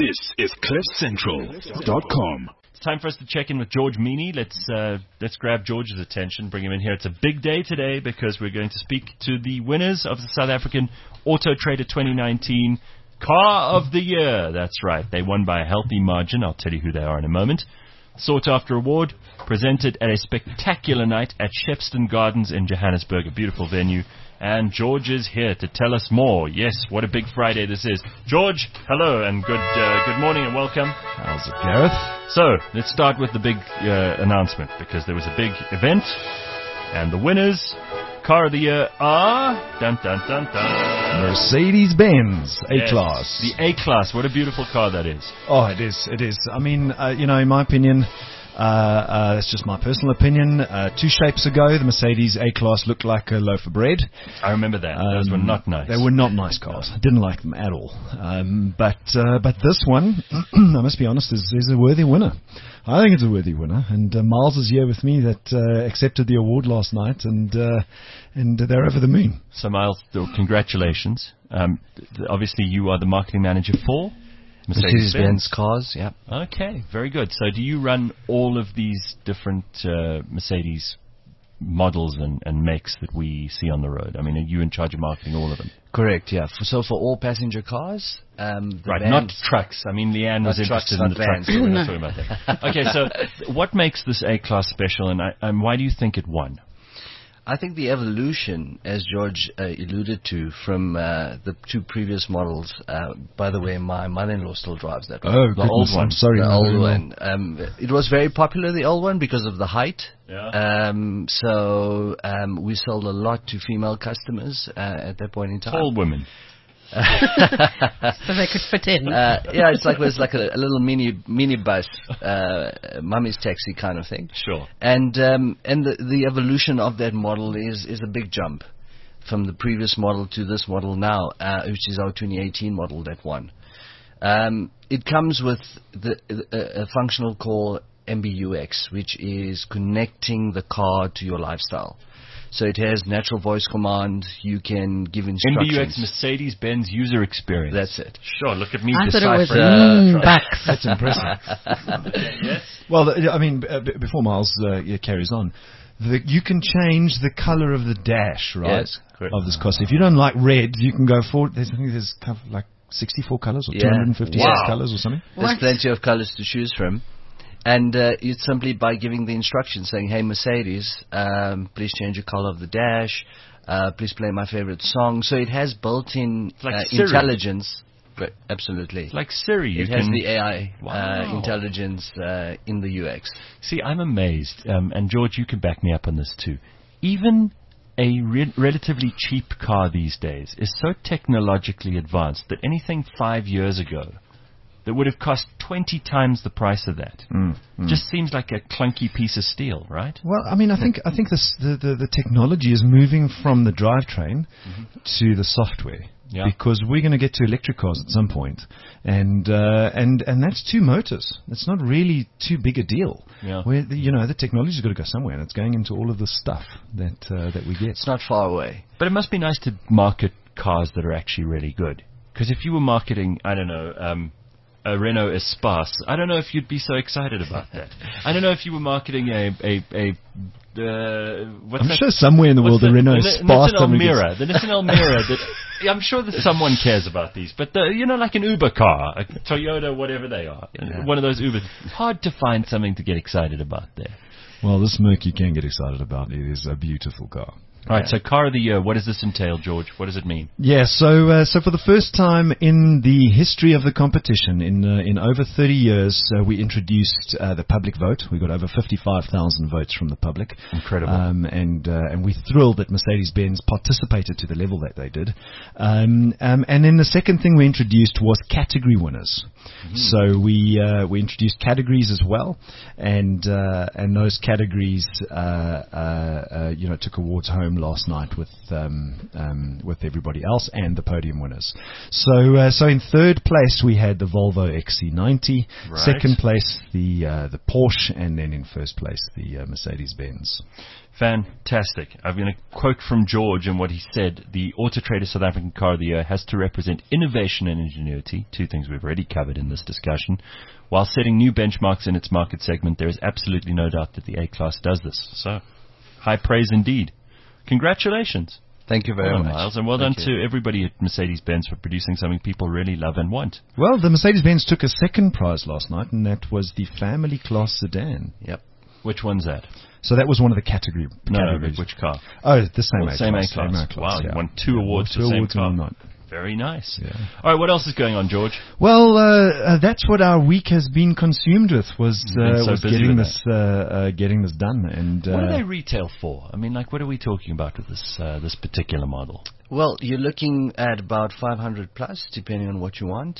This is CliffCentral.com. It's time for us to check in with George Meany. Let's grab George's attention, bring him in here. It's a big day today because we're going to speak to the winners of the South African Auto Trader 2019 Car of the Year. That's right. They won by a healthy margin. I'll tell you who they are in a moment. Sought after award presented at a spectacular night at Shepstone Gardens in Johannesburg, a beautiful venue. And George is here to tell us more. Yes, what a big Friday this is. George, hello and good morning and welcome. How's it, Gareth? So, let's start with the big announcement, because there was a big event, and the winners, Car of the Year are... Dun, dun, dun, dun. Mercedes-Benz A-Class. Yes, the A-Class. What a beautiful car that is. Oh, it is. I mean, in my opinion... that's just my personal opinion. 2 shapes ago, the Mercedes A-Class looked like a loaf of bread. I remember that. Those were not nice. They were not nice cars. I didn't like them at all. But this one, I must be honest, is a worthy winner. I think it's a worthy winner. And Miles is here with me that accepted the award last night, and they're over the moon. So Miles, congratulations. Obviously, you are the marketing manager for Mercedes-Benz cars, yeah. Okay, very good. So do you run all of these different Mercedes models and makes that we see on the road? I mean, are you in charge of marketing all of them? Correct, yeah. So for all passenger cars... right, vans, not trucks. I mean, Leanne was interested in the trucks. So we're not talking about that. Okay, so what makes this A-Class special, and why do you think it won? I think the evolution, as George alluded to, from the 2 previous models. By the way, my mother-in-law still drives that one. Oh, the old one. I'm sorry, the old one. It was very popular, the old one, because of the height. Yeah. So we sold a lot to female customers at that point in time. Tall women. So they could fit in. Yeah, it was like a little mini bus, mummy's taxi kind of thing. Sure. And the evolution of that model is a big jump from the previous model to this model now, which is our 2018 model that won. It comes with a functional called MBUX, which is connecting the car to your lifestyle. So it has natural voice command. You can give instructions. MBUX, Mercedes-Benz User Experience. That's it. Sure, look at me I deciphering. thought it was bucks. That's impressive. Yes. Well, I mean, before Miles carries on, you can change the color of the dash, right? Yes, correct. Of this car. So if you don't like red, you can go for... I think there's like 64 colors or 256 colors or something. There's plenty of colors to choose from. And it's simply by giving the instructions saying, hey, Mercedes, please change the color of the dash. Please play my favorite song. So it has built-in intelligence. But absolutely. It's like Siri. It has the AI intelligence in the UX. See, I'm amazed. And George, you can back me up on this too. Even a relatively cheap car these days is so technologically advanced that anything 5 years ago that would have cost 20 times the price of that. Just seems like a clunky piece of steel, right? Well, I mean, I think the technology is moving from the drivetrain to the software. Yeah. Because we're going to get to electric cars at some point, and that's 2 motors. It's not really too big a deal. Yeah. Where the technology's got to go somewhere, and it's going into all of the stuff that we get. It's not far away. But it must be nice to market cars that are actually really good. Because if you were marketing, I don't know, a Renault Espace, I don't know if you'd be so excited about that. I don't know if you were marketing I'm sure somewhere in the world the Renault Espace. The Nissan Almera. I'm sure that someone cares about these, but like an Uber car, a Toyota, whatever they are, one of those Ubers. Hard to find something to get excited about there. Well, this Merc you can get excited about. It is a beautiful car. All right, so Car of the Year, what does this entail, George? What does it mean? Yeah, so for the first time in the history of the competition, in over 30 years, we introduced the public vote. We got over 55,000 votes from the public. Incredible. And we're thrilled that Mercedes-Benz participated to the level that they did. And then the second thing we introduced was category winners. So we introduced categories as well, and those categories took awards home home last night with everybody else and the podium winners. So in third place we had the Volvo XC90. Right. Second place the Porsche, and then in first place the Mercedes-Benz. Fantastic. I'm going to quote from George and what he said. The Auto Trader South African Car of the Year has to represent innovation and ingenuity, two things we've already covered in this discussion. While setting new benchmarks in its market segment, there is absolutely no doubt that the A-Class does this. So, high praise indeed. Congratulations. Thank you very much. Miles, and well done to everybody at Mercedes-Benz for producing something people really love and want. Well, the Mercedes-Benz took a second prize last night, and that was the family class sedan. Yep. Which one's that? So that was one of the categories. Which car? Oh, the same A-Class. Same A-Class. Wow, you won 2 awards for the same car. In one night. Very nice. Yeah. All right, what else is going on, George? Well, that's what our week has been consumed with, was getting this done. And what do they retail for? I mean, like, what are we talking about with this particular model? Well, you're looking at about 500 plus, depending on what you want.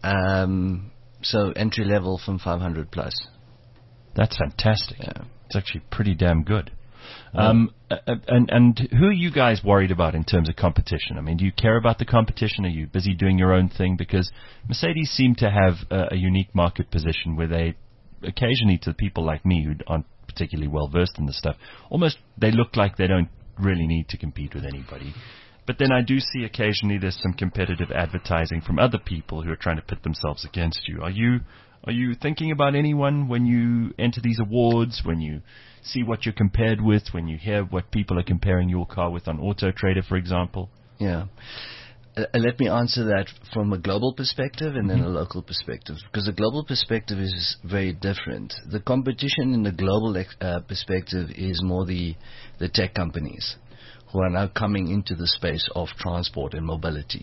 So entry level from 500 plus. That's fantastic. Yeah. It's actually pretty damn good. And who are you guys worried about in terms of competition? I mean, do you care about the competition? Are you busy doing your own thing? Because Mercedes seem to have a unique market position where they, occasionally to people like me who aren't particularly well versed in this stuff, almost they look like they don't really need to compete with anybody. But then I do see occasionally there's some competitive advertising from other people who are trying to pit themselves against you. Are you thinking about anyone when you enter these awards, when you see what you're compared with, when you hear what people are comparing your car with on Auto Trader, for example? Yeah. Let me answer that from a global perspective and then a local perspective, because the global perspective is very different. The competition in the global perspective is more the tech companies who are now coming into the space of transport and mobility.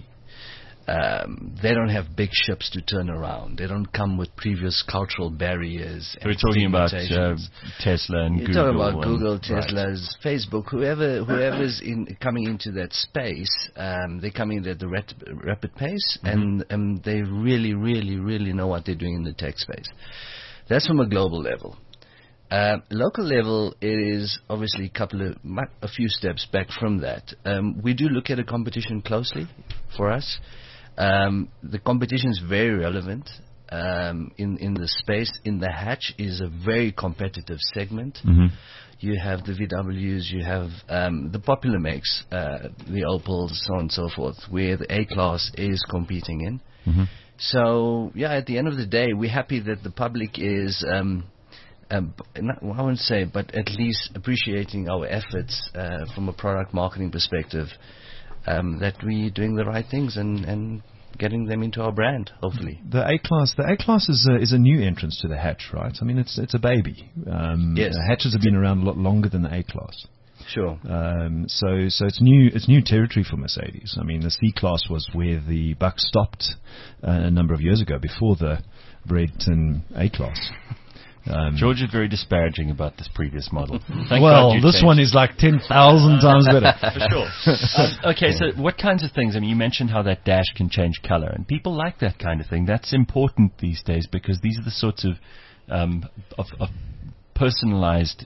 They don't have big ships to turn around. They don't come with previous cultural barriers. So we're talking about Tesla and Google. You're talking about Google, Tesla's, right. Facebook, whoever's coming into that space. They're coming at a rapid pace, and they really, really, really know what they're doing in the tech space. That's from a global level. Local level, it is obviously a few steps back from that. We do look at the competition closely for us. The competition is very relevant in the space. In the hatch is a very competitive segment. You have the VWs, you have the popular makes, the Opels, so on and so forth, where the A-Class is competing in. So, yeah, at the end of the day, we're happy that the public is, I wouldn't say, but at least appreciating our efforts from a product marketing perspective. That we're doing the right things and getting them into our brand, hopefully. The A-Class is a new entrance to the hatch, right? I mean, it's a baby. Yes. The hatches have been around a lot longer than the A-Class. Sure. So it's new territory for Mercedes. I mean, the C-Class was where the buck stopped a number of years ago, before the Redton A-Class. George is very disparaging about this previous model. Well, this one is like 10,000 times better. For sure. Okay, so what kinds of things? I mean, you mentioned how that dash can change color, and people like that kind of thing. That's important these days, because these are the sorts of personalized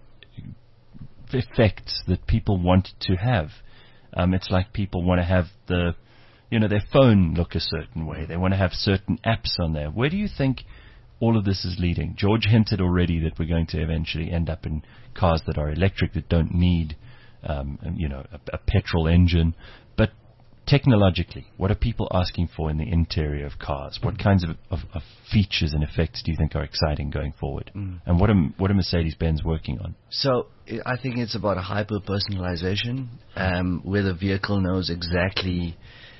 effects that people want to have. It's like people want to have their phone look a certain way. They want to have certain apps on there. Where do you think all of this is leading? George hinted already that we're going to eventually end up in cars that are electric, that don't need, a petrol engine. But technologically, what are people asking for in the interior of cars? What kinds of features and effects do you think are exciting going forward? And what are Mercedes-Benz working on? So I think it's about a hyper-personalization, where the vehicle knows exactly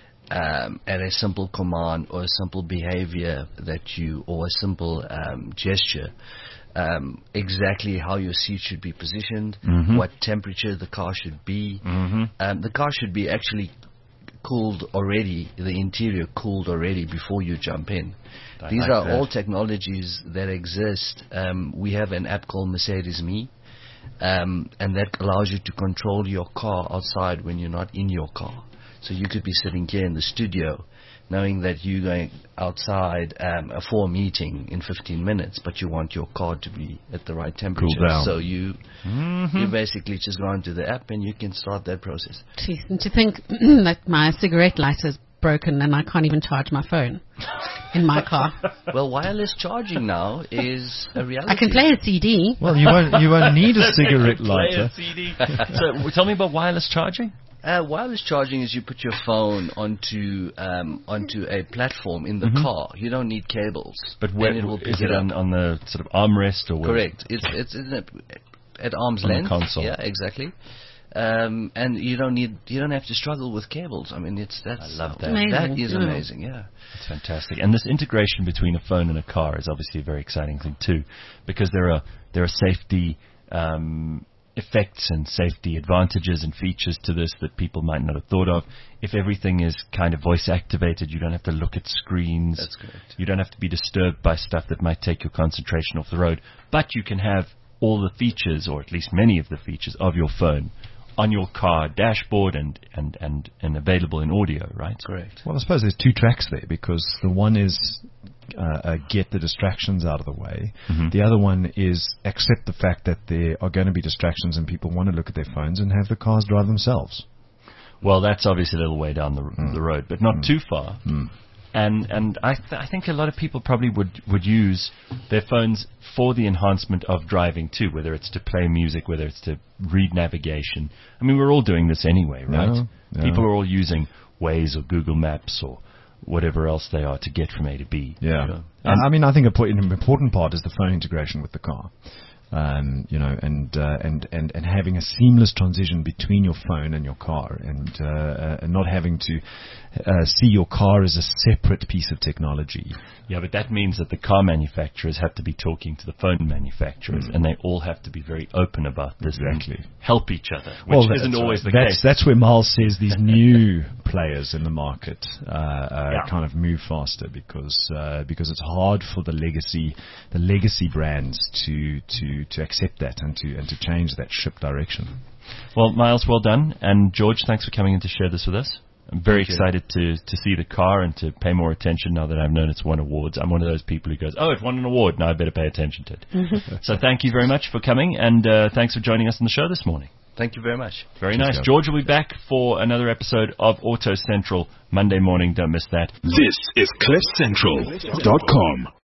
at a simple command or a simple behavior or a simple gesture, exactly how your seat should be positioned, what temperature the car should be. The car should be actually cooled already, the interior cooled already before you jump in. These are all technologies that exist. We have an app called Mercedes Me, and that allows you to control your car outside when you're not in your car. So you could be sitting here in the studio. knowing that you're going outside for a meeting in 15 minutes, but you want your car to be at the right temperature. Cool down. So you basically just go onto the app and you can start that process. Jeez, and to think that my cigarette lighter's broken and I can't even charge my phone in my car. Well, wireless charging now is a reality. I can play a CD. Well, you won't need a cigarette Play lighter. a CD. So tell me about wireless charging. Wireless charging is you put your phone onto a platform in the car. You don't need cables. But where and it will pick is it it up. on the sort of armrest or where? Correct. It's at arm's On the length. console. Yeah, exactly. And you don't have to struggle with cables. I mean, I love that. Amazing. That is Yeah. amazing. Yeah. It's fantastic. And this integration between a phone and a car is obviously a very exciting thing too, because there are safety effects and safety advantages and features to this that people might not have thought of. If everything is kind of voice activated, you don't have to look at screens. That's correct. You don't have to be disturbed by stuff that might take your concentration off the road. But you can have all the features, or at least many of the features of your phone on your car dashboard and available in audio, right? Correct. Well, I suppose there's two tracks there, because the one is get the distractions out of the way. The other one is accept the fact that there are going to be distractions and people want to look at their phones and have the cars drive themselves. Well, that's obviously a little way down the road, but not too far. And I think a lot of people probably would use their phones for the enhancement of driving too, whether it's to play music, whether it's to read navigation. I mean, we're all doing this anyway, right? Yeah. People are all using Waze or Google Maps or whatever else they are to get from A to B. Yeah. I mean, I think an important part is the phone integration with the car. And having a seamless transition between your phone and your car, and not having to see your car as a separate piece of technology. Yeah, but that means that the car manufacturers have to be talking to the phone manufacturers, and they all have to be very open about this Exactly. and help each other, which isn't always the case. That's where Miles says these new players in the market kind of move faster, because it's hard for the legacy brands to accept that and to change that ship direction. Well, Miles, well done. And George, thanks for coming in to share this with us. I'm very excited to see the car and to pay more attention now that I've known it's won awards. I'm one of those people who goes, oh, it won an award, now I better pay attention to it. So thank you very much for coming, and thanks for joining us on the show this morning. Thank you very much. Very nice. George will be back for another episode of Auto Central Monday morning. Don't miss that. This is CliffCentral.com.